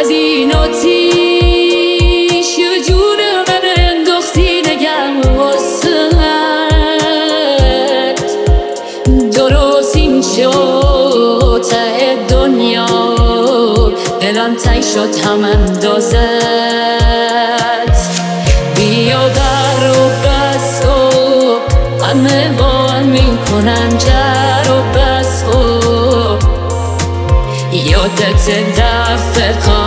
از این آتیش یه جون من انداختی نگم واسد درست اینجا ته دنیا دلم تنگ شد هم اندازت بیا در و بس و همه با هم میکنن جر و بس و یادت دفعه